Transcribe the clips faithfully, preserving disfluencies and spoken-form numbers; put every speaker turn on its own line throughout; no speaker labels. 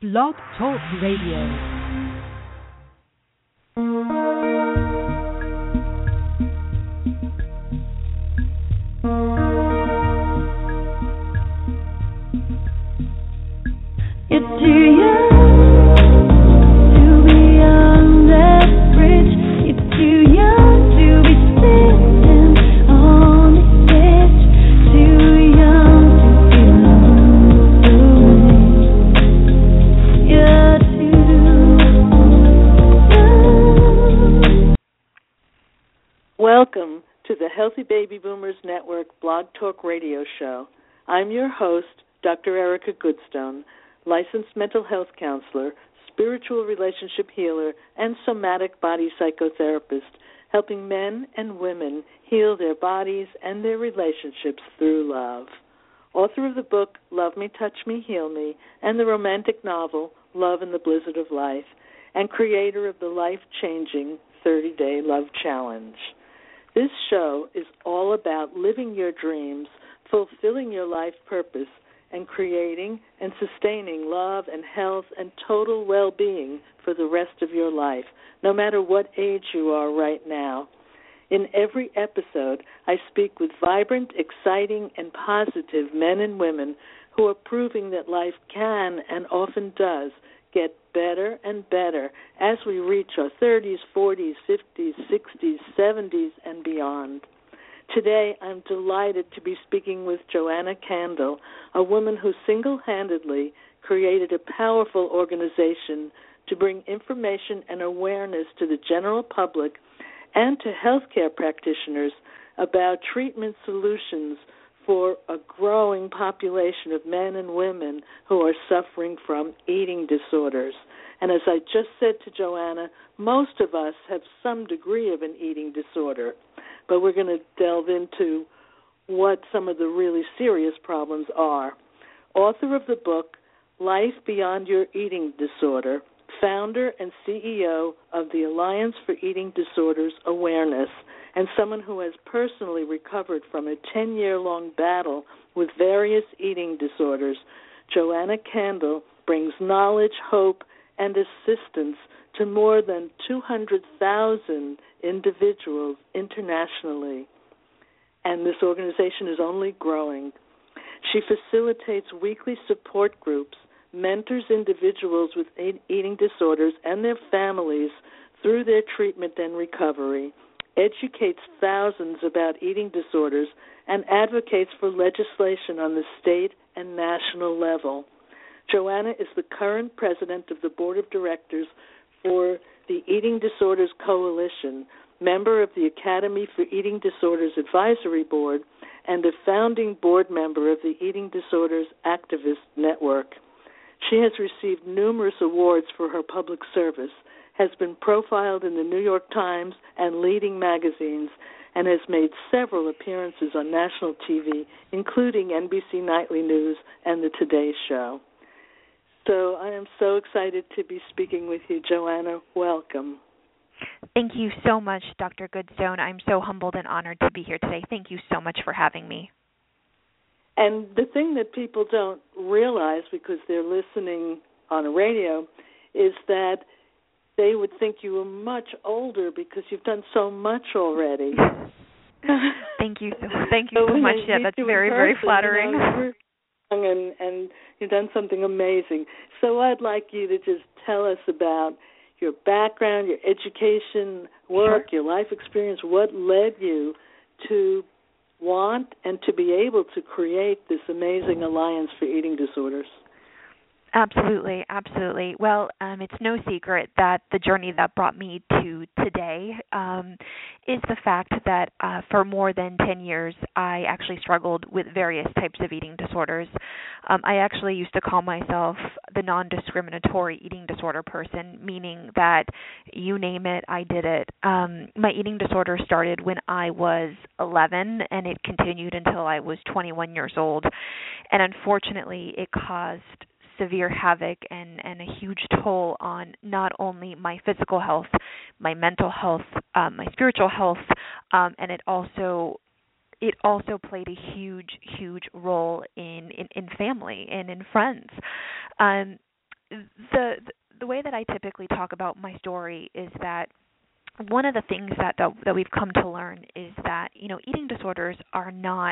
Blog Talk Radio.
Welcome to the Healthy Baby Boomers Network Blog Talk Radio Show. I'm your host, Doctor Erica Goodstone, licensed mental health counselor, spiritual relationship healer, and somatic body psychotherapist, helping men and women heal their bodies and their relationships through love. Author of the book, Love Me, Touch Me, Heal Me, and the romantic novel, Love in the Blizzard of Life, and creator of the life-changing thirty-day Love Challenge. This show is all about living your dreams, fulfilling your life purpose, and creating and sustaining love and health and total well-being for the rest of your life, no matter what age you are right now. In every episode, I speak with vibrant, exciting, and positive men and women who are proving that life can and often does get better and better as we reach our thirties, forties, fifties, sixties, seventies, and beyond. Today, I'm delighted to be speaking with Joanna Candle, a woman who single-handedly created a powerful organization to bring information and awareness to the general public and to healthcare practitioners about treatment solutions for a growing population of men and women who are suffering from eating disorders. And as I just said to Joanna, most of us have some degree of an eating disorder, but we're going to delve into what some of the really serious problems are. Author of the book, Life Beyond Your Eating Disorder, founder and C E O of the Alliance for Eating Disorders Awareness, and someone who has personally recovered from a ten-year-long battle with various eating disorders, Joanna Candle brings knowledge, hope, and assistance to more than two hundred thousand individuals internationally. And this organization is only growing. She facilitates weekly support groups, mentors individuals with eating disorders and their families through their treatment and recovery, educates thousands about eating disorders, and advocates for legislation on the state and national level. Joanna is the current president of the board of directors for the Eating Disorders Coalition, member of the Academy for Eating Disorders Advisory Board, and a founding board member of the Eating Disorders Activist Network. She has received numerous awards for her public service, has been profiled in the New York Times and leading magazines, and has made several appearances on national T V, including N B C Nightly News and The Today Show. So I am so excited to be speaking with you, Joanna. Welcome.
Thank you so much, Doctor Goodstone. I'm so humbled and honored to be here today. Thank you so much for having me.
And the thing that people don't realize because they're listening on a radio is that they would think you were much older because you've done so much already.
Thank you so thank you so much. Yeah, that's very, very flattering.
You know, and, and you've done something amazing. So I'd like you to just tell us about your background, your education, work,
Sure.
your life experience, what led you to want and to be able to create this amazing Alliance for Eating Disorders.
Absolutely, absolutely. Well, um, it's no secret that the journey that brought me to today um, is the fact that uh, for more than ten years, I actually struggled with various types of eating disorders. Um, I actually used to call myself the non-discriminatory eating disorder person, meaning that you name it, I did it. Um, my eating disorder started when I was eleven, and it continued until I was twenty-one years old. And unfortunately, it caused severe havoc and, and a huge toll on not only my physical health, my mental health, um, my spiritual health, um, and it also it also played a huge, huge role in, in, in family and in friends. Um, the the way that I typically talk about my story is that one of the things that, that that we've come to learn is that, you know, eating disorders are not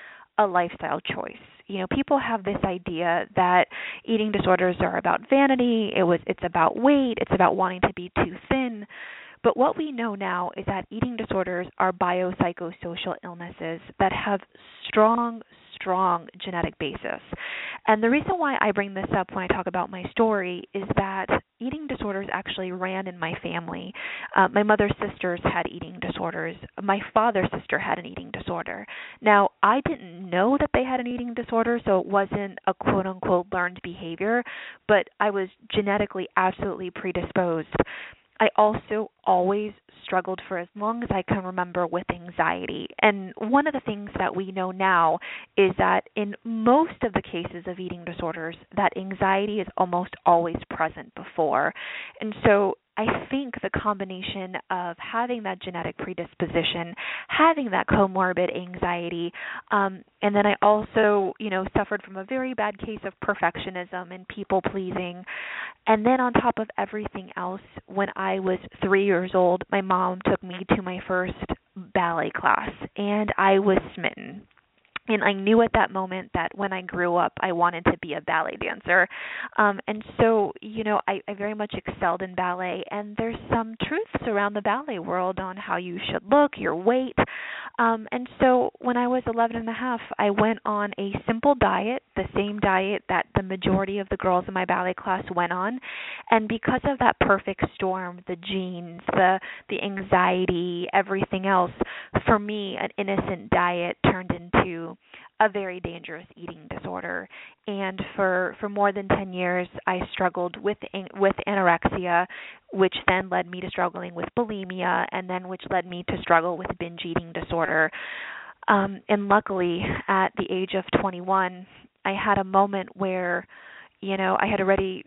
a lifestyle choice. You know, people have this idea that eating disorders are about vanity, it was it's about weight, it's about wanting to be too thin. But what we know now is that eating disorders are biopsychosocial illnesses that have strong, strong genetic basis. And the reason why I bring this up when I talk about my story is that eating disorders actually ran in my family. Uh, my mother's sisters had eating disorders. My father's sister had an eating disorder. Now, I didn't know that they had an eating disorder, so it wasn't a quote-unquote learned behavior, but I was genetically absolutely predisposed. I also always struggled for as long as I can remember with anxiety. And one of the things that we know now is that in most of the cases of eating disorders, that anxiety is almost always present before. And so I think the combination of having that genetic predisposition, having that comorbid anxiety, um, and then I also, you know, suffered from a very bad case of perfectionism and people pleasing. And then on top of everything else, when I was three years old, my mom took me to my first ballet class, and I was smitten. And I knew at that moment that when I grew up, I wanted to be a ballet dancer. Um, and so, you know, I, I very much excelled in ballet. And there's some truths around the ballet world on how you should look, your weight. Um, and so when I was eleven and a half, I went on a simple diet, the same diet that the majority of the girls in my ballet class went on. And because of that perfect storm, the genes, the, the anxiety, everything else, for me, an innocent diet turned into a very dangerous eating disorder. And for, for more than ten years, I struggled with with anorexia, which then led me to struggling with bulimia, and then which led me to struggle with binge eating disorder. Um, and luckily, at the age of twenty-one, I had a moment where, you know, I had already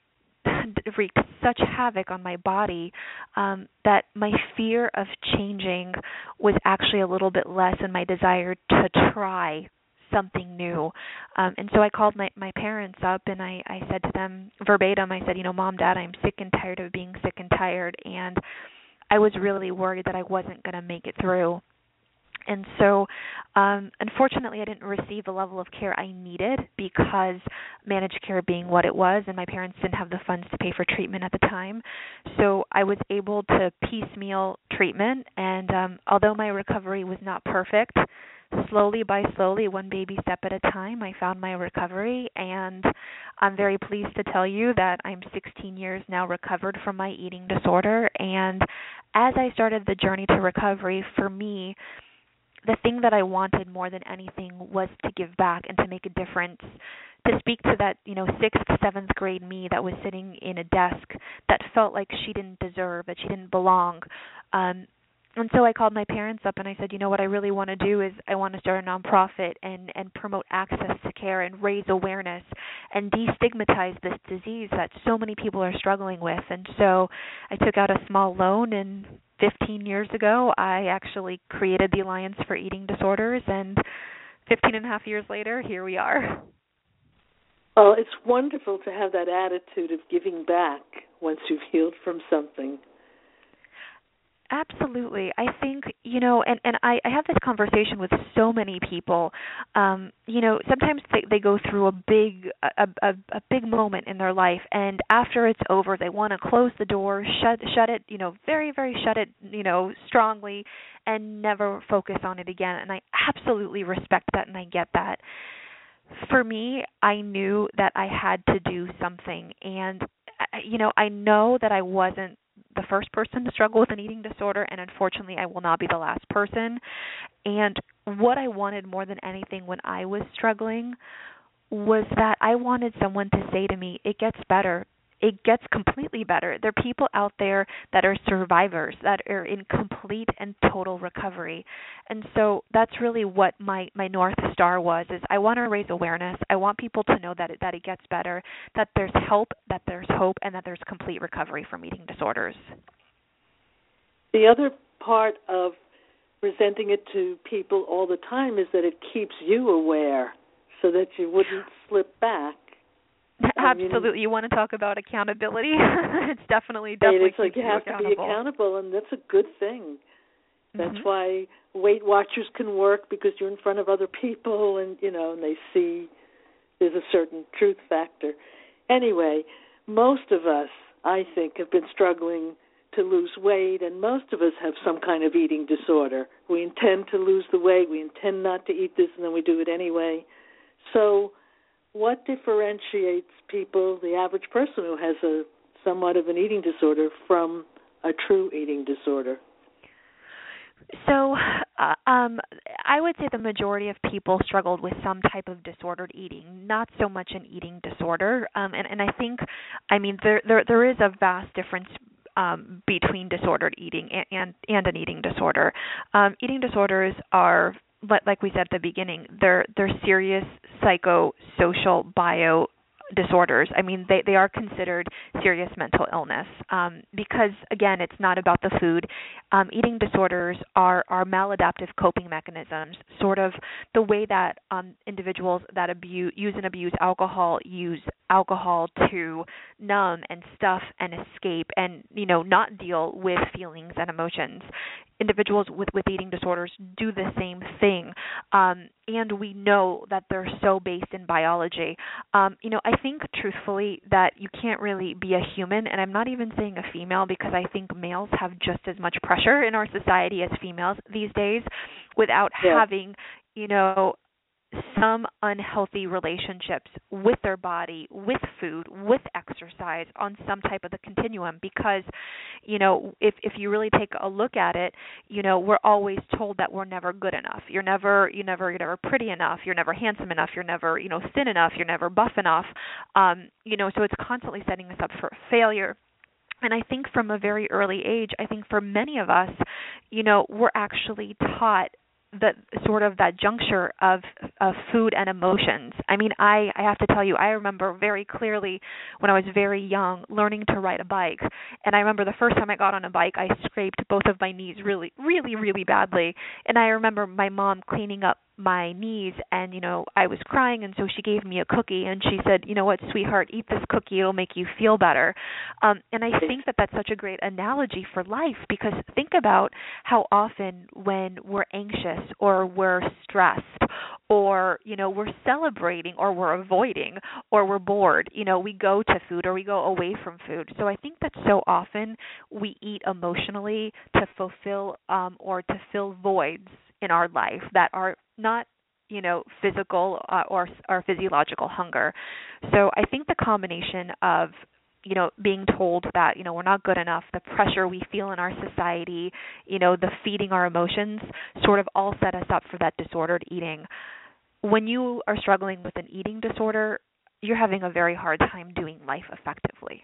wreaked such havoc on my body um, that my fear of changing was actually a little bit less than my desire to try something new. Um, and so I called my, my parents up and I, I said to them verbatim, I said, you know, Mom, Dad, I'm sick and tired of being sick and tired. And I was really worried that I wasn't going to make it through. And so, um, unfortunately, I didn't receive the level of care I needed because managed care being what it was, and my parents didn't have the funds to pay for treatment at the time. So I was able to piecemeal treatment, and um, although my recovery was not perfect, slowly by slowly, one baby step at a time, I found my recovery, and I'm very pleased to tell you that I'm sixteen years now recovered from my eating disorder. And as I started the journey to recovery, for me, the thing that I wanted more than anything was to give back and to make a difference, to speak to that, you know, sixth, seventh grade me that was sitting in a desk that felt like she didn't deserve, that she didn't belong. Um, and so I called my parents up and I said, you know, what I really want to do is I want to start a nonprofit and, and promote access to care and raise awareness and destigmatize this disease that so many people are struggling with. And so I took out a small loan, and fifteen years ago, I actually created the Alliance for Eating Disorders, and fifteen and a half years later, here we are.
Well, it's wonderful to have that attitude of giving back once you've healed from something.
Absolutely. I think, you know, and, and I, I have this conversation with so many people. Um, you know, sometimes they, they go through a big a, a, a big moment in their life, and after it's over, they want to close the door, shut shut it, you know, very, very shut it, you know, strongly, and never focus on it again. And I absolutely respect that, and I get that. For me, I knew that I had to do something, and, you know, I know that I wasn't the first person to struggle with an eating disorder, and unfortunately I will not be the last person. And what I wanted more than anything when I was struggling was that I wanted someone to say to me, it gets better. It gets completely better. There are people out there that are survivors, that are in complete and total recovery. And so that's really what my, my North Star was, is I want to raise awareness. I want people to know that it, that it gets better, that there's help, that there's hope, and that there's complete recovery from eating disorders.
The other part of presenting it to people all the time is that it keeps you aware so that you wouldn't slip back.
Absolutely. I mean, you want to talk about accountability? It's definitely, definitely
it's like you have
you
to be accountable, and that's a good thing. That's
mm-hmm.
why Weight Watchers can work, because you're in front of other people, and you know, and they see there's a certain truth factor. Anyway, most of us, I think, have been struggling to lose weight, and most of us have some kind of eating disorder. We intend to lose the weight, we intend not to eat this, and then we do it anyway. So what differentiates people, the average person who has a somewhat of an eating disorder, from a true eating disorder?
So uh, um, I would say the majority of people struggled with some type of disordered eating, not so much an eating disorder. Um, and, and I think, I mean, there, there there is a vast difference um, between disordered eating and, and, and an eating disorder. Um, eating disorders are, like we said at the beginning, they're they're serious psychosocial bio disorders. I mean, they, they are considered serious mental illness um, because, again, it's not about the food. Um, eating disorders are, are maladaptive coping mechanisms, sort of the way that um, individuals that abuse, use and abuse alcohol use alcohol to numb and stuff and escape and, you know, not deal with feelings and emotions. Individuals with, with eating disorders do the same thing, um, and we know that they're so based in biology. Um, you know, I think, truthfully, that you can't really be a human, and I'm not even saying a female, because I think males have just as much pressure in our society as females these days, without yeah. having, you know, some unhealthy relationships with their body, with food, with exercise on some type of the continuum, because, you know, if if you really take a look at it, you know, we're always told that we're never good enough. You're never, you never, you're never pretty enough. You're never handsome enough. You're never, you know, thin enough. You're never buff enough. Um, you know, so it's constantly setting us up for failure. And I think from a very early age, I think for many of us, you know, we're actually taught the sort of that juncture of of food and emotions. I mean, I, I have to tell you, I remember very clearly when I was very young learning to ride a bike. And I remember the first time I got on a bike, I scraped both of my knees really, really, really badly. And I remember my mom cleaning up my knees, and, you know, I was crying, and so she gave me a cookie, and she said, you know what, sweetheart, eat this cookie, it'll make you feel better. Um, and I think that that's such a great analogy for life, because think about how often when we're anxious or we're stressed or, you know, we're celebrating or we're avoiding or we're bored, you know, we go to food or we go away from food. So I think that so often we eat emotionally to fulfill um, or to fill voids in our life that are not, you know, physical uh, or or physiological hunger. So I think the combination of, you know, being told that, you know, we're not good enough, the pressure we feel in our society, you know, the feeding our emotions, sort of all set us up for that disordered eating. When you are struggling with an eating disorder, you're having a very hard time doing life effectively.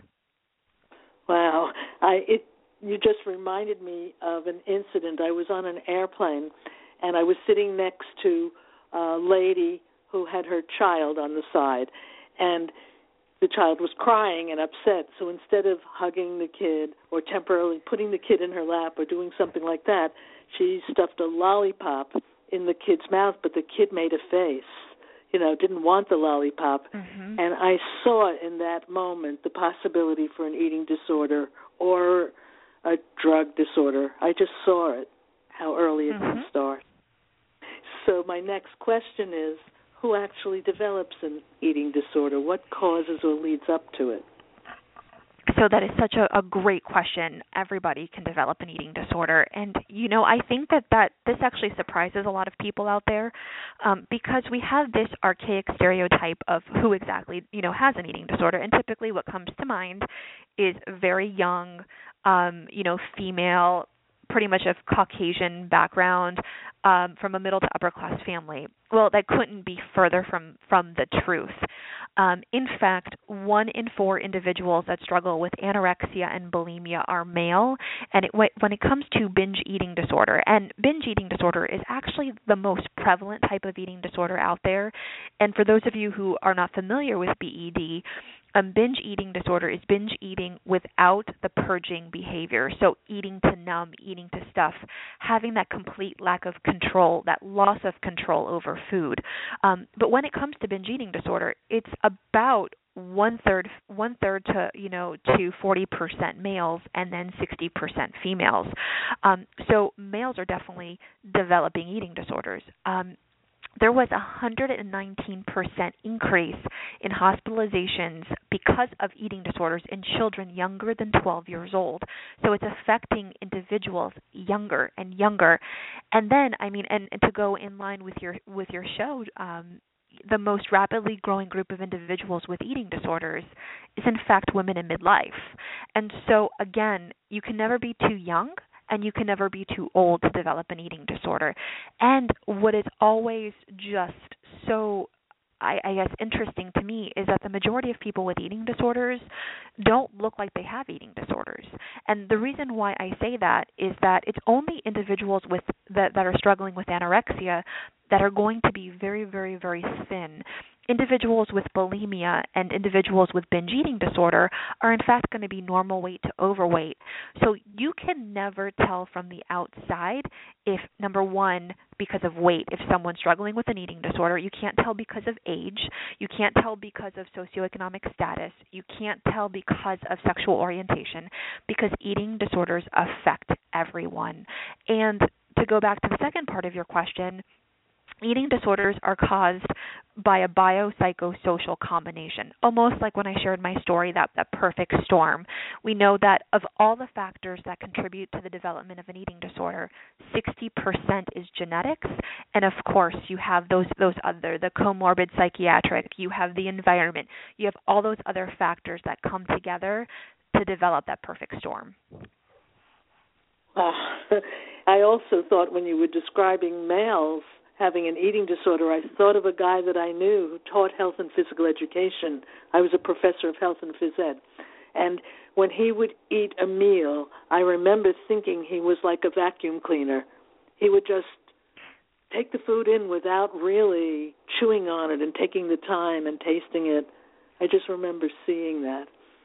Wow. I it you just reminded me of an incident. I was on an airplane, and I was sitting next to a lady who had her child on the side, and the child was crying and upset. So instead of hugging the kid or temporarily putting the kid in her lap or doing something like that, she stuffed a lollipop in the kid's mouth, but the kid made a face, you know, didn't want the lollipop.
Mm-hmm.
And I saw in that moment the possibility for an eating disorder or a drug disorder. I just saw it, how early it
mm-hmm.
can start. So my next question is, who actually develops an eating disorder? What causes or leads up to it?
So that is such a, a great question. Everybody can develop an eating disorder. And, you know, I think that, that this actually surprises a lot of people out there um, because we have this archaic stereotype of who exactly, you know, has an eating disorder. And typically what comes to mind is very young, um, you know, female, pretty much of Caucasian background, um, from a middle to upper class family. Well, that couldn't be further from, from the truth. Um, in fact, one in four individuals that struggle with anorexia and bulimia are male. And it, when it comes to binge eating disorder, and binge eating disorder is actually the most prevalent type of eating disorder out there. And for those of you who are not familiar with B E D, a binge eating disorder is binge eating without the purging behavior. So eating to numb, eating to stuff, having that complete lack of control, that loss of control over food. Um, but when it comes to binge eating disorder, it's about one third, one third to you know to forty percent males, and then sixty percent females. Um, so males are definitely developing eating disorders. Um, There was a one hundred nineteen percent increase in hospitalizations because of eating disorders in children younger than twelve years old. So it's affecting individuals younger and younger. And then, I mean, and, and to go in line with your with your show, um, the most rapidly growing group of individuals with eating disorders is, in fact, women in midlife. And so, again, you can never be too young, and you can never be too old to develop an eating disorder. And what is always just so, I, I guess, interesting to me is that the majority of people with eating disorders don't look like they have eating disorders. And the reason why I say that is that it's only individuals with that, that are struggling with anorexia that are going to be very, very, very thin. Individuals with bulimia and individuals with binge eating disorder are in fact going to be normal weight to overweight. So you can never tell from the outside if, number one, because of weight, if someone's struggling with an eating disorder. You can't tell because of age. You can't tell because of socioeconomic status. You can't tell because of sexual orientation, because eating disorders affect everyone. And to go back to the second part of your question, eating disorders are caused by a biopsychosocial combination, almost like when I shared my story, that, that perfect storm. We know that of all the factors that contribute to the development of an eating disorder, sixty percent is genetics, and of course you have those those other, the comorbid psychiatric, you have the environment, you have all those other factors that come together to develop that perfect storm.
Uh, I also thought when you were describing males having an eating disorder, I thought of a guy that I knew who taught health and physical education. I was a professor of health and phys ed. And when he would eat a meal, I remember thinking he was like a vacuum cleaner. He would just take the food in without really chewing on it and taking the time and tasting it. I just remember seeing that.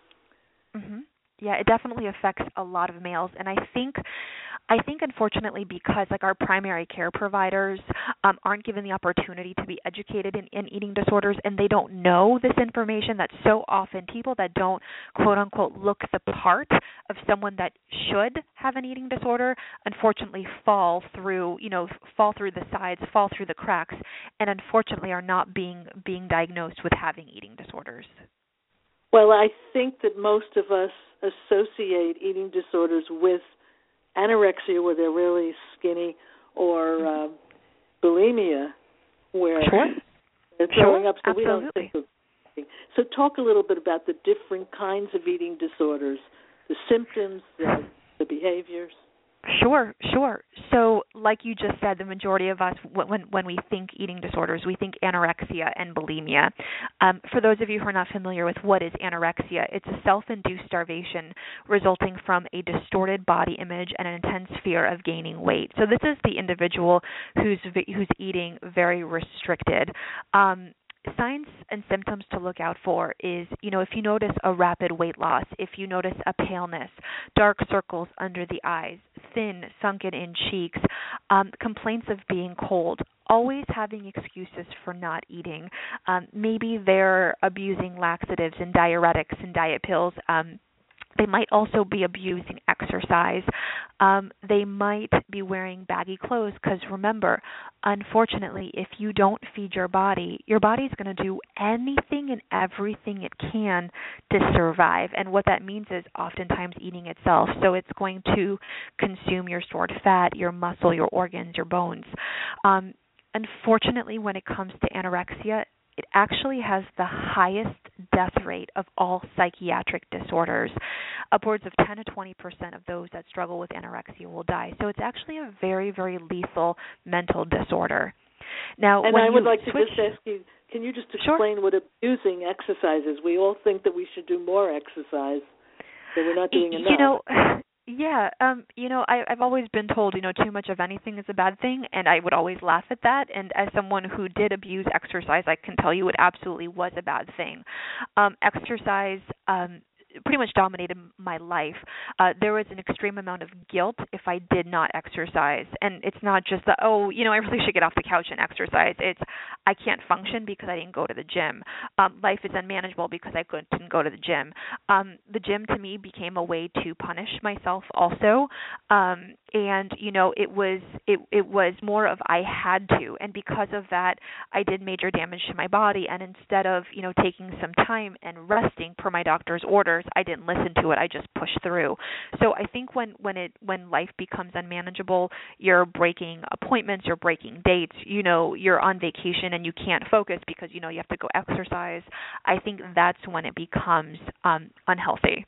Mm-hmm. Yeah, it definitely affects a lot of males. And I think I think, unfortunately, because like our primary care providers um, aren't given the opportunity to be educated in, in eating disorders, and they don't know this information, that so often people that don't, quote unquote, look the part of someone that should have an eating disorder, unfortunately fall through, you know, fall through the sides, fall through the cracks, and unfortunately are not being being diagnosed with having eating disorders.
Well, I think that most of us associate eating disorders with anorexia, where they're really skinny, or uh, bulimia, where
sure.
they're throwing
sure.
up. So
Absolutely.
we don't think of eating. So talk a little bit about the different kinds of eating disorders, the symptoms, the, the behaviors.
Sure, sure. So like you just said, the majority of us, when when we think eating disorders, we think anorexia and bulimia. Um, for those of you who are not familiar with what is anorexia, it's a self-induced starvation resulting from a distorted body image and an intense fear of gaining weight. So this is the individual who's who's eating very restricted. Um, Signs and symptoms to look out for is, you know, if you notice a rapid weight loss, if you notice a paleness, dark circles under the eyes, thin, sunken in cheeks, um, complaints of being cold, always having excuses for not eating. Um, maybe they're abusing laxatives and diuretics and diet pills. Um, They might also be abusing exercise. Um, they might be wearing baggy clothes because, remember, unfortunately, if you don't feed your body, your body's going to do anything and everything it can to survive. And what that means is oftentimes eating itself. So it's going to consume your stored fat, your muscle, your organs, your bones. Um, unfortunately, when it comes to anorexia, it actually has the highest death rate of all psychiatric disorders. Upwards of ten to twenty percent of those that struggle with anorexia will die. So it's actually a very, very lethal mental disorder. Now,
and
when
I would
you
like to
switch,
just ask you, can you just
Sure.
explain what abusing exercise is? We all think that we should do more exercise, that we're not doing enough.
You know, Yeah, um, you know, I, I've always been told, you know, too much of anything is a bad thing, and I would always laugh at that. And as someone who did abuse exercise, I can tell you it absolutely was a bad thing. Um, exercise, um, pretty much dominated my life. Uh, there was an extreme amount of guilt if I did not exercise. And it's not just the, oh, you know, I really should get off the couch and exercise. It's, I can't function because I didn't go to the gym. Um, life is unmanageable because I couldn't go to the gym. Um, the gym to me became a way to punish myself also. Um, and, you know, it was, it, it was more of I had to. And because of that, I did major damage to my body. And instead of, you know, taking some time and resting per my doctor's orders, I didn't listen to it. I just pushed through. So I think when, when it when life becomes unmanageable, you're breaking appointments, you're breaking dates, you know, you're on vacation and you can't focus because, you know, you have to go exercise. I think that's when it becomes um, unhealthy.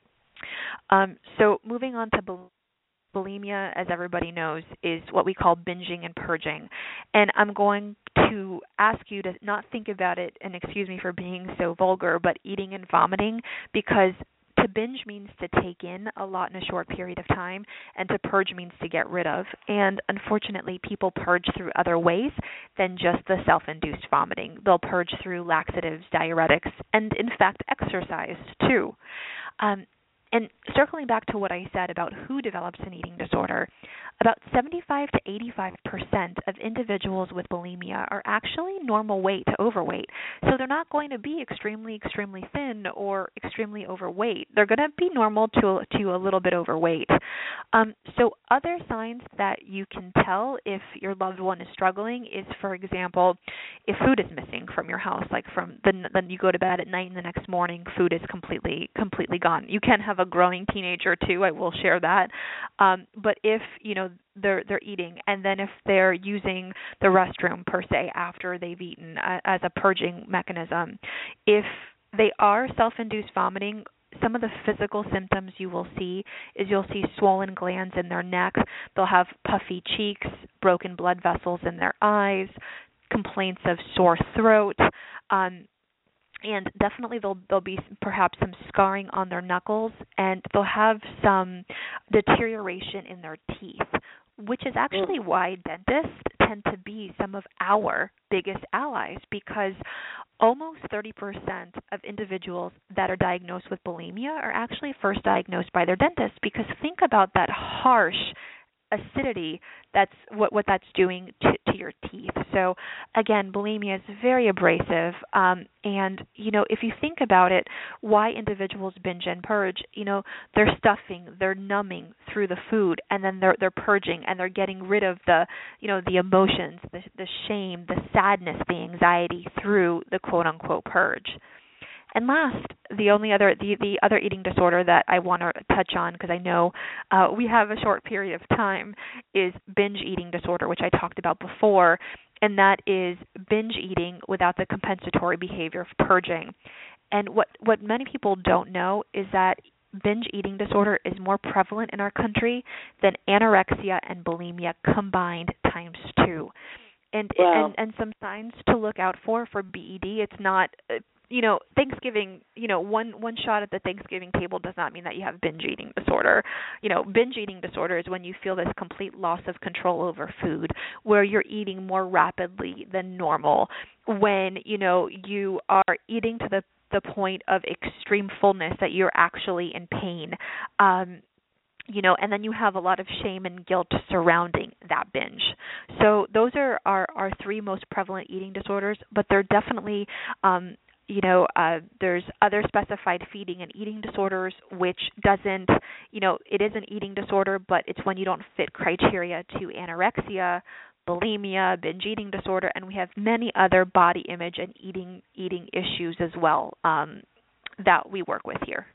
Um, so moving on to bul- bulimia, as everybody knows, is what we call binging and purging. And I'm going to ask you to not think about it, and excuse me for being so vulgar, but eating and vomiting, because to binge means to take in a lot in a short period of time, and to purge means to get rid of. And unfortunately, people purge through other ways than just the self-induced vomiting. They'll purge through laxatives, diuretics, and in fact, exercise too. Um, And circling back to what I said about who develops an eating disorder, about seventy-five to eighty-five percent of individuals with bulimia are actually normal weight to overweight. So they're not going to be extremely, extremely thin or extremely overweight. They're going to be normal to, to a little bit overweight. Um, so other signs that you can tell if your loved one is struggling is, for example, if food is missing from your house, like from the, then you go to bed at night and the next morning food is completely, completely gone. You can have a growing teenager too, I will share that. Um, but if, you know, they're they're eating, and then if they're using the restroom per se after they've eaten uh, as a purging mechanism, if they are self-induced vomiting, some of the physical symptoms you will see is you'll see swollen glands in their neck, they'll have puffy cheeks, broken blood vessels in their eyes, complaints of sore throat, um, and definitely there'll, there'll be perhaps some scarring on their knuckles, and they'll have some deterioration in their teeth, which is actually why dentists tend to be some of our biggest allies, because almost thirty percent of individuals that are diagnosed with bulimia are actually first diagnosed by their dentist, because think about that harsh acidity, that's what, what that's doing to, to your teeth. So again, bulimia is very abrasive. Um, and, you know, if you think about it, why individuals binge and purge, you know, they're stuffing, they're numbing through the food, and then they're, they're purging, and they're getting rid of the, you know, the emotions, the, the shame, the sadness, the anxiety through the quote unquote purge. And last, the only other the, the other eating disorder that I want to touch on, because I know uh, we have a short period of time, is binge eating disorder, which I talked about before, and that is binge eating without the compensatory behavior of purging. And what, what many people don't know is that binge eating disorder is more prevalent in our country than anorexia and bulimia combined times two. And,
wow.
and and some signs to look out for for B E D. It's not, uh, you know, Thanksgiving, you know, one one shot at the Thanksgiving table does not mean that you have binge eating disorder. You know, binge eating disorder is when you feel this complete loss of control over food, where you're eating more rapidly than normal, when, you know, you are eating to the, the point of extreme fullness that you're actually in pain. Um, You know, and then you have a lot of shame and guilt surrounding that binge. So those are our, our three most prevalent eating disorders, but they're definitely, um, you know, uh, there's other specified feeding and eating disorders, which doesn't, you know, it is an eating disorder, but it's when you don't fit criteria to anorexia, bulimia, binge eating disorder, and we have many other body image and eating eating issues as well um, that we work with here.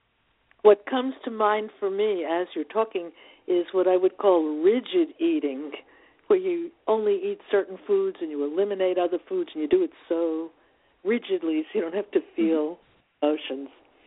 What comes to mind for me as you're talking is what I would call rigid eating, where you only eat certain foods and you eliminate other foods, and you do it so rigidly so you don't have to feel mm-hmm. emotions.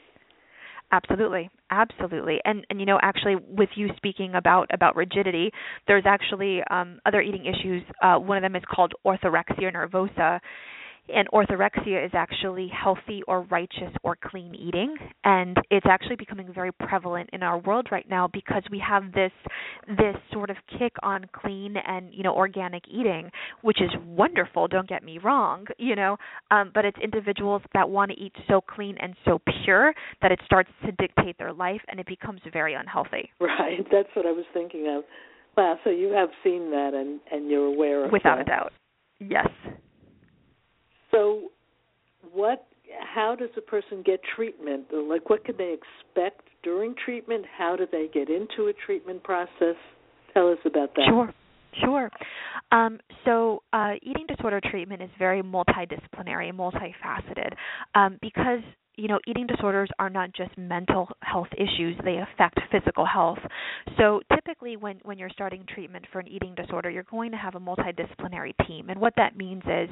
Absolutely, absolutely. And, and you know, actually, with you speaking about, about rigidity, there's actually um, other eating issues. Uh, one of them is called orthorexia nervosa. And orthorexia is actually healthy or righteous or clean eating, and it's actually becoming very prevalent in our world right now because we have this this sort of kick on clean and, you know, organic eating, which is wonderful. Don't get me wrong, you know, um, but it's individuals that want to eat so clean and so pure that it starts to dictate their life, and it becomes very unhealthy.
Right, that's what I was thinking of. Wow, so you have seen that, and, and you're aware of
Without
that.
a doubt, yes.
So what, how does a person get treatment? Like, what can they expect during treatment? How do they get into a treatment process? Tell us about that.
Sure. Sure. Um, so uh, eating disorder treatment is very multidisciplinary, multifaceted, um, because you know, eating disorders are not just mental health issues, they affect physical health. So typically when, when you're starting treatment for an eating disorder, you're going to have a multidisciplinary team. And what that means is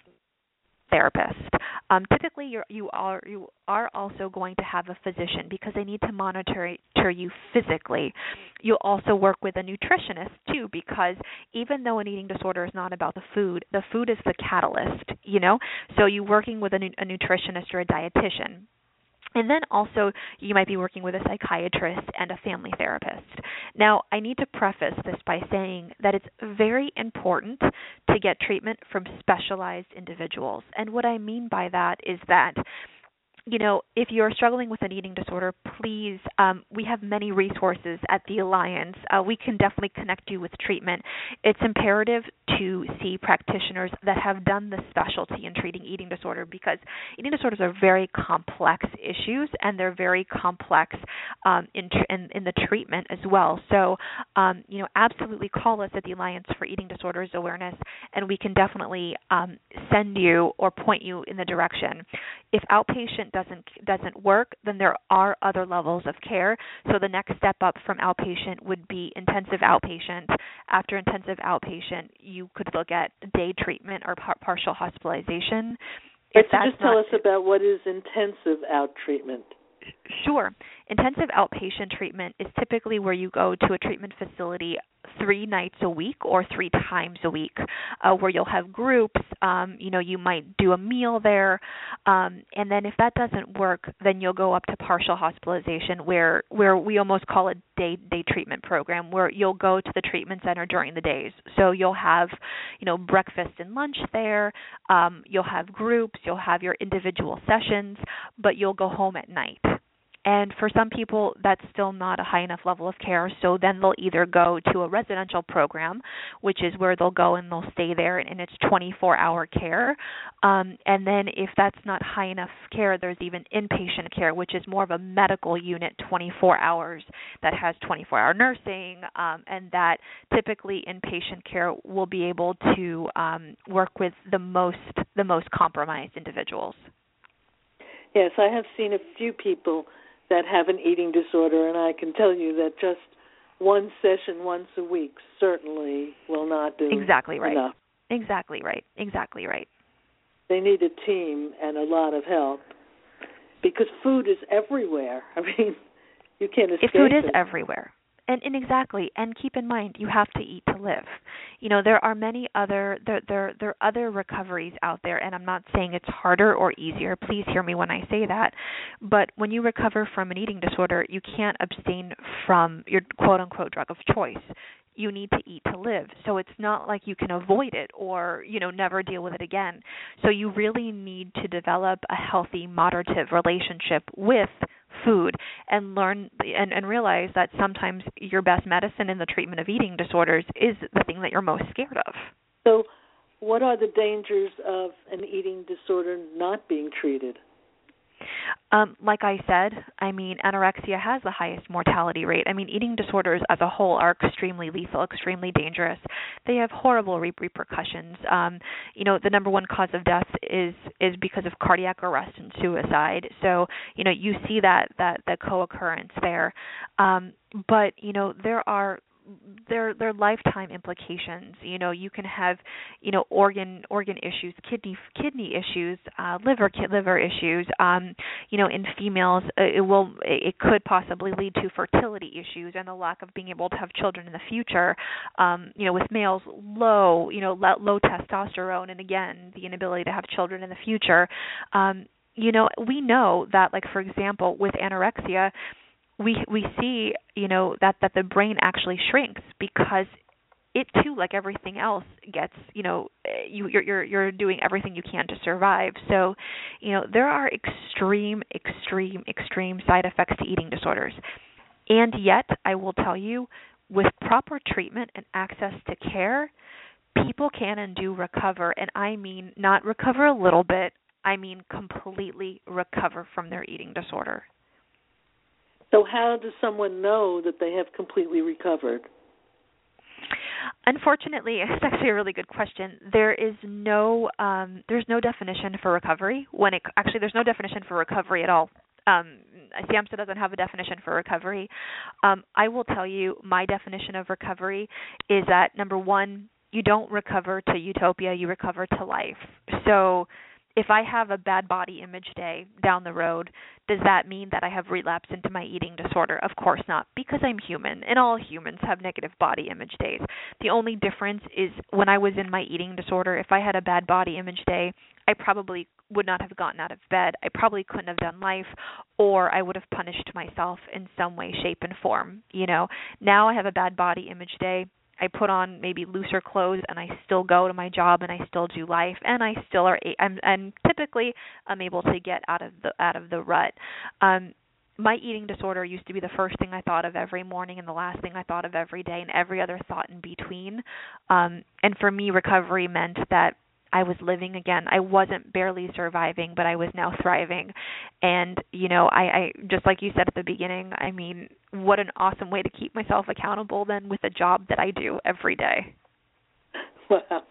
therapist. Um, typically, you're, you are you are also going to have a physician because they need to monitor you physically. You'll also work with a nutritionist too, because even though an eating disorder is not about the food, the food is the catalyst. You know, so you're working with a, a nutritionist or a dietitian. And then also you might be working with a psychiatrist and a family therapist. Now, I need to preface this by saying that it's very important to get treatment from specialized individuals. And what I mean by that is that, you know, if you're struggling with an eating disorder, please, um, we have many resources at the Alliance. Uh, we can definitely connect you with treatment. It's imperative to see practitioners that have done the specialty in treating eating disorder because eating disorders are very complex issues and they're very complex um, in, tr- in, in the treatment as well. So, um, you know, absolutely call us at the Alliance for Eating Disorders Awareness, and we can definitely um, send you or point you in the direction. If outpatient doesn't doesn't work, then there are other levels of care. So the next step up from outpatient would be intensive outpatient. After intensive outpatient, you could look at day treatment or par- partial hospitalization.
If so just tell us about what is intensive out treatment.
Sure. Intensive outpatient treatment is typically where you go to a treatment facility three nights a week or three times a week, uh, where you'll have groups. Um, you know, you might do a meal there, um, and then if that doesn't work, then you'll go up to partial hospitalization, where where we almost call it day day treatment program, where you'll go to the treatment center during the days. So you'll have, you know, breakfast and lunch there. Um, you'll have groups. You'll have your individual sessions, but you'll go home at night. And for some people, that's still not a high enough level of care, so then they'll either go to a residential program, which is where they'll go and they'll stay there, and it's twenty-four hour care. Um, and then if that's not high enough care, there's even inpatient care, which is more of a medical unit, twenty-four hours, that has twenty-four hour nursing, um, and that typically inpatient care will be able to um, work with the most the most compromised individuals.
Yes, I have seen a few people that have an eating disorder, and I can tell you that just one session once a week certainly will not do
exactly right.
enough.
Exactly right. Exactly right.
They need a team and a lot of help because food is everywhere. I mean, you can't escape it.
Food is everywhere. And, and exactly, and keep in mind, you have to eat to live. You know, there are many other there there there are other recoveries out there, and I'm not saying it's harder or easier. Please hear me when I say that. But when you recover from an eating disorder, you can't abstain from your quote unquote drug of choice. You need to eat to live. So it's not like you can avoid it or, you know, never deal with it again. So you really need to develop a healthy moderative relationship with food and learn and, and realize that sometimes your best medicine in the treatment of eating disorders is the thing that you're most scared of.
So what are the dangers of an eating disorder not being treated?
Um, like I said, I mean, anorexia has the highest mortality rate. I mean, eating disorders as a whole are extremely lethal, extremely dangerous. They have horrible re- repercussions. Um, you know, the number one cause of death is is because of cardiac arrest and suicide. So, you know, you see that that, that co-occurrence there. Um, but, you know, there are there there are lifetime implications. You know, you can have, you know, organ organ issues, kidney kidney issues, uh, liver liver issues. Um, you know, in females, uh, it will it could possibly lead to fertility issues and the lack of being able to have children in the future. Um, you know, with males, low you know low testosterone, and again, the inability to have children in the future. Um, you know, we know that, like, for example, with anorexia, we we see, you know, that, that the brain actually shrinks because it too, like everything else, gets, you know, you, you're you're you're doing everything you can to survive. So, you know, there are extreme, extreme, extreme side effects to eating disorders, and yet I will tell you, with proper treatment and access to care, people can and do recover, and I mean not recover a little bit. I mean completely recover from their eating disorder.
So how does someone know that they have completely recovered?
Unfortunately, it's actually a really good question. There is no um, there's no definition for recovery. When it actually there's no definition for recovery at all. Um, SAMHSA doesn't have a definition for recovery. Um, I will tell you my definition of recovery is that, number one, you don't recover to utopia, you recover to life. So if I have a bad body image day down the road, does that mean that I have relapsed into my eating disorder? Of course not, because I'm human, and all humans have negative body image days. The only difference is when I was in my eating disorder, if I had a bad body image day, I probably would not have gotten out of bed. I probably couldn't have done life, or I would have punished myself in some way, shape, and form. You know, now I have a bad body image day. I put on maybe looser clothes, and I still go to my job, and I still do life, and I still are. I'm, and typically, I'm able to get out of the out of the rut. Um, my eating disorder used to be the first thing I thought of every morning, and the last thing I thought of every day, and every other thought in between. Um, and for me, recovery meant that I was living again. I wasn't barely surviving, but I was now thriving. And, you know, I, I just like you said at the beginning, I mean, what an awesome way to keep myself accountable then with a job that I do every day.
Wow.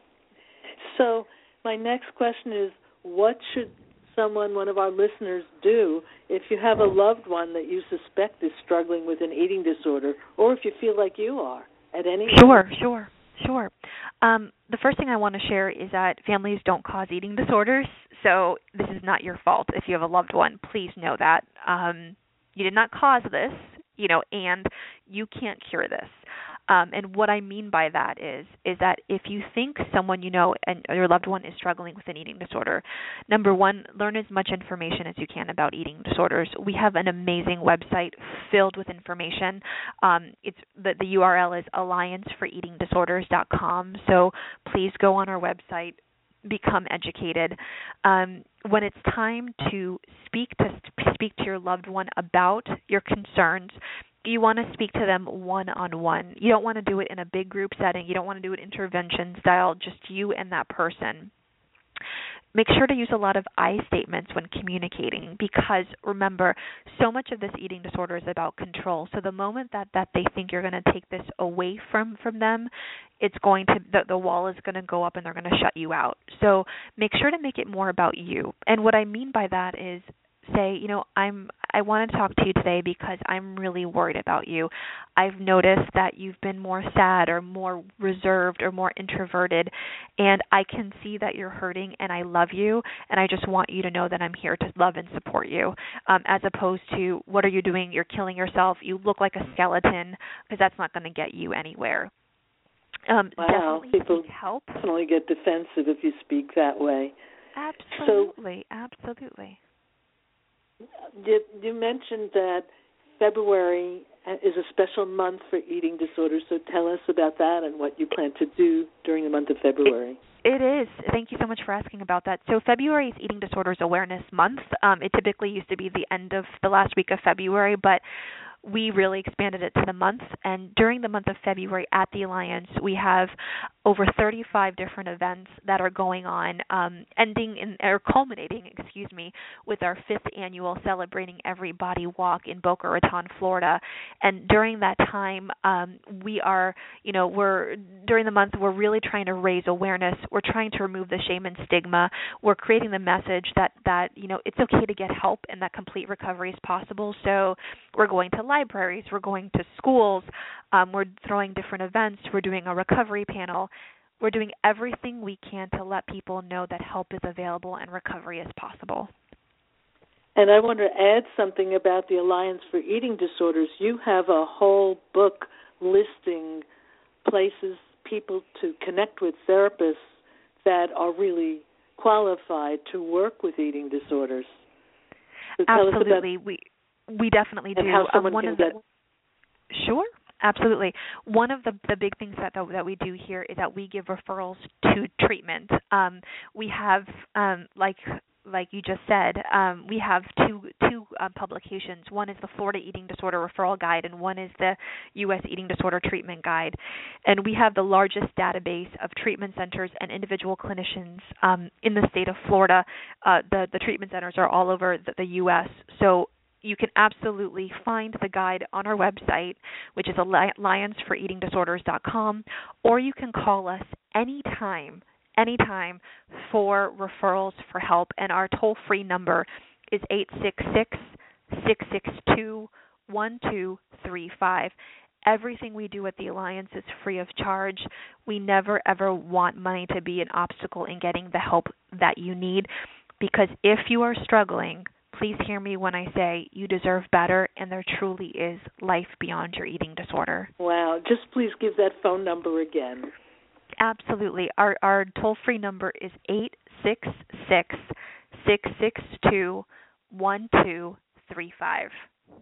So my next question is, what should someone, one of our listeners, do if you have a loved one that you suspect is struggling with an eating disorder, or if you feel like you are at any
Sure,
point?
sure. Sure. Um, the first thing I want to share is that families don't cause eating disorders, so this is not your fault if you have a loved one. Please know that. Um, you did not cause this, you know, and you can't cure this. Um, and what I mean by that is is that if you think someone you know and your loved one is struggling with an eating disorder, number one, learn as much information as you can about eating disorders. We have an amazing website filled with information. Um, it's the, the U R L is alliance for eating disorders dot com. So please go on our website, become educated. Um, when it's time to speak to speak to your loved one about your concerns, you want to speak to them one-on-one. You don't want to do it in a big group setting. You don't want to do it intervention style, just you and that person. Make sure to use a lot of I statements when communicating, because remember, so much of this eating disorder is about control. So the moment that, that they think you're going to take this away from, from them, it's going to the, the wall is going to go up and they're going to shut you out. So make sure to make it more about you. And what I mean by that is, say, you know, I'm I want to talk to you today because I'm really worried about you. I've noticed that you've been more sad or more reserved or more introverted, and I can see that you're hurting, and I love you, and I just want you to know that I'm here to love and support you, um, as opposed to, what are you doing? You're killing yourself. You look like a skeleton, because that's not going to get you anywhere. Um,
wow,
definitely
people
seek help.
Definitely get defensive if you speak that way.
Absolutely, so, absolutely.
You, you mentioned that February is a special month for eating disorders, so tell us about that and what you plan to do during the month of February.
It, it is. Thank you so much for asking about that. So February is Eating Disorders Awareness Month. Um, it typically used to be the end of the last week of February, but we really expanded it to the month. And during the month of February at the Alliance, we have over thirty-five different events that are going on, um, ending in, or culminating, excuse me, with our fifth annual Celebrating Every Body Walk in Boca Raton, Florida. And during that time, um, we are, you know, we're, during the month, we're really trying to raise awareness. We're trying to remove the shame and stigma. We're creating the message that, that, you know, it's okay to get help and that complete recovery is possible. So we're going to libraries, we're going to schools, um, we're throwing different events, we're doing a recovery panel. We're doing everything we can to let people know that help is available and recovery is possible.
And I want to add something about the Alliance for Eating Disorders. You have a whole book listing places, people to connect with, therapists that are really qualified to work with eating disorders. So
Absolutely. We we definitely do.
And how someone
um, one
can
of the,
get...
Sure. Absolutely. One of the, the big things that, that that we do here is that we give referrals to treatment. Um, we have, um, like like you just said, um, we have two two uh, publications. One is the Florida Eating Disorder Referral Guide, and one is the U S Eating Disorder Treatment Guide. And we have the largest database of treatment centers and individual clinicians um, in the state of Florida. Uh, the the treatment centers are all over the, the U S So you can absolutely find the guide on our website, which is alliance for eating disorders dot com, or you can call us anytime, anytime for referrals for help. And our toll-free number is eight six six, six six two, one two three five. Everything we do at the Alliance is free of charge. We never, ever want money to be an obstacle in getting the help that you need, because if you are struggling, please hear me when I say you deserve better, and there truly is life beyond your eating disorder.
Wow. Just please give that phone number again.
Absolutely. Our our toll-free number is eight six six, six six two, one two three five.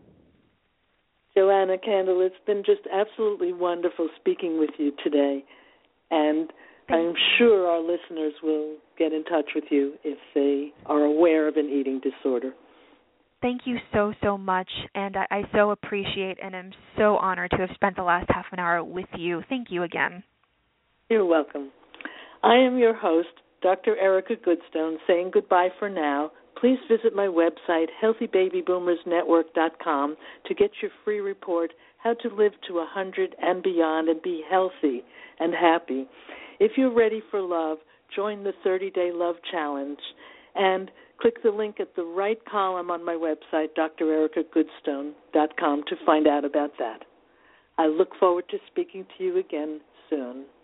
Joanna Candle, it's been just absolutely wonderful speaking with you today, and I'm sure our listeners will get in touch with you if they are aware of an eating disorder.
Thank you so, so much, and I, I so appreciate and am so honored to have spent the last half an hour with you. Thank you again.
You're welcome. I am your host, Doctor Erica Goodstone, saying goodbye for now. Please visit my website, healthy baby boomers network dot com, to get your free report, How to Live to one hundred and Beyond and Be Healthy and Happy. If you're ready for love, join the thirty-day Love Challenge and click the link at the right column on my website, D R erica goodstone dot com, to find out about that. I look forward to speaking to you again soon.